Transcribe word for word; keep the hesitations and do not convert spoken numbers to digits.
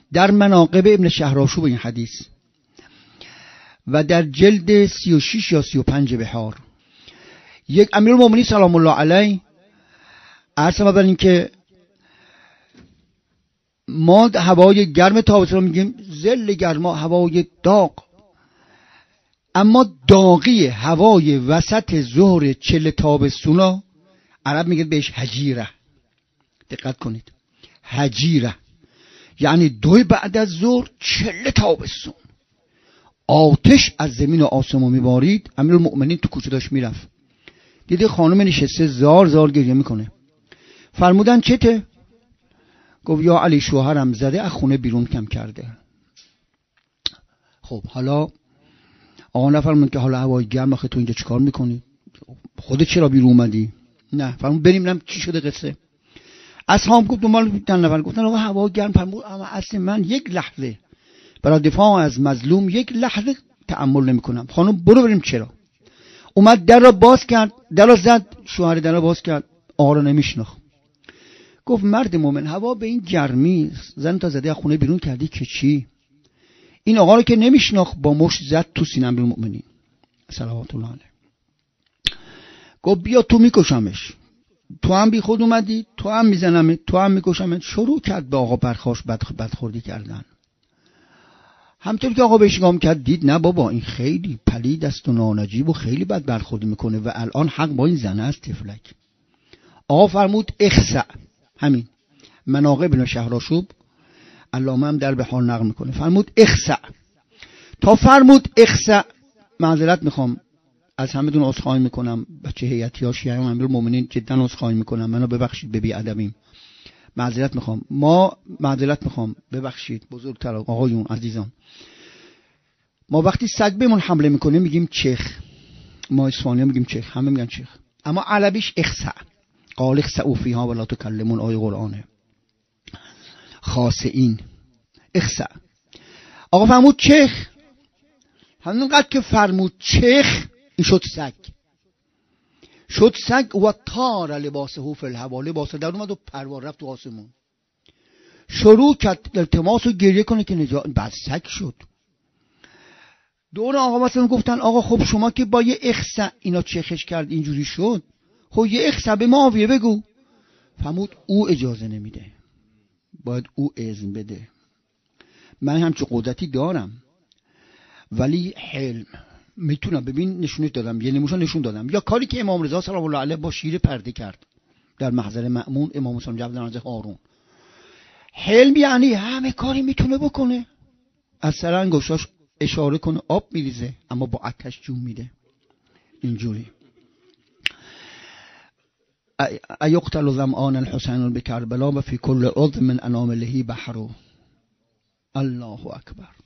در مناقب ابن شهرآشوب این حدیث و در جلد سی و شش یا سی و پنج بحار، یک امیرالمومنین سلام الله علیه عرض بر این که ما هوای گرم تابستان میگیم ظل گرما، هوای داغ، اما داغی هوای وسط ظهر چل تابستونا عرب میگه بهش حجیره. دقت کنید، حجیره یعنی دوی بعد از ظهر چل تابستون آتش از زمین و آسمون میبارید. امیرالمؤمنین تو کوچه داشت میرفت، دیده خانم نشسته زار زار گریه میکنه. فرمودن چته؟ گفت یا علی شوهرم زده از خونه بیرون کم کرده. خب حالا آقا نفرمون که حالا هوای گرم، آخه تو اینجا چیکار میکنی؟ خودت چرا بیرون اومدی؟ نه فرمون بریم ببینم چی شده قصه. اصحاب گفت دنبال چند نفر گفتن آقا هوا گرم. فرمود اما اصلا من یک لحظه برای دفاع از مظلوم یک لحظه تأمل نمیکنم. خانم برو بریم. چرا؟ اومد در را باز کرد، در را زد، شوهر در را باز کرد، آقا را نمیشناخت. گفت مرد مومن هوا به این گرمی زن تا زده از خونه بیرون کردی که چی؟ این آقا رو که نمیشناخت با مشت زد تو سینه امیرالمؤمنین صلوات الله علیه. گفت بیا تو میکشمش، تو هم بی خود اومدی، تو هم میزنم، تو هم میکشمت. شروع کرد به آقا برخاش بد بدخوردی کردن. همطور که آقا بهش نگاه کرد دید نه بابا این خیلی پلید است و نانجیب و خیلی بد برخوردی میکنه و الان حق با این زنه است تفلک. آقا فرمود اخسع. همین مناقب ابن شهرآشوب علامه هم در بحار نقل میکنه. فرمود اخسع. تا فرمود اخسع معذرت میخوام از همتون عذرخواهی میکنم، بچه هیئتی ها شیعه امیرالمؤمنین جدا عذرخواهی میکنم، منو ببخشید به بی ادبیم، معذرت میخوام. ما معذرت میخوام ببخشید بزرگتر آقایون عزیزان، ما وقتی سگ بهمون حمله میکنه میگیم چخ، ما اصفهانی میگیم چخ، همه میگن چخ، اما عربیش اخسع. قال اخسعوا فیها ولا تکلمون، آیه قرآنه. خاسئین اخسع. آقا فرمود چخ، همونقدر که فرمود چخ این شد سگ، شد سگ و طار لباسه فی الهوا، لباس در اومد و پروار رفت تو آسمون. شروع کرد التماس و گریه کنه که نجات، بعد سگ شد. دور آقا مثلا گفتن آقا خب شما که با یه اخسع اینا چخش کرد اینجوری شد، خب یه اخسع به معاویه بگو. فرمود او اجازه نمیده، باید او اذن بده. من همچه قدرتی دارم ولی حلم میتونم. ببین نشونت دادم، یه نموشا نشون دادم. یا کاری که امام رضا سلام الله علیه با شیر پرده کرد در محضر مأمون امام حسین جواد نازل هارون. حلم یعنی همه کاری میتونه بکنه، از سر انگشتاش اشاره کنه آب میریزه اما با آتش جون میده اینجوری. ایقتل ظمآن الحسین بکربلا و فی کل عضو من انامله بحر. الله اکبر.